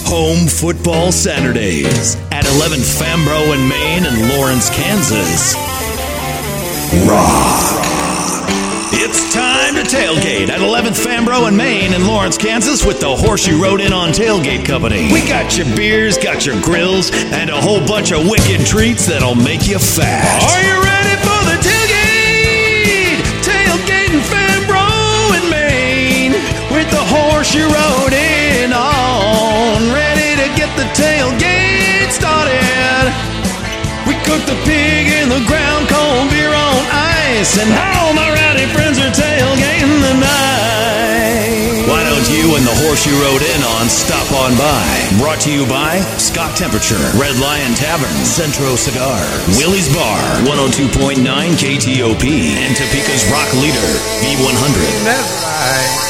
Home Football Saturdays at 11th Fambro in Maine and Lawrence, Kansas. Rock. It's time to tailgate at 11th Fambro in Maine and Lawrence, Kansas with the Horseshoe Road Inn on Tailgate Company. We got your beers, got your grills, and a whole bunch of wicked treats that'll make you fat. Are you ready for the tailgate? Tailgate in Fambro in Maine with the Horseshoe Road Inn on. Ready to get the tailgate started. We cook the pig in the ground, cold beer on ice, and all my rowdy friends are tailgating tonight. Why don't you and the Horseshoe Road Inn on stop on by? Brought to you by Scott Temperature, Red Lion Tavern, Centro Cigars, Willie's Bar, 102.9 KTOP, and Topeka's rock leader, V100. That's right.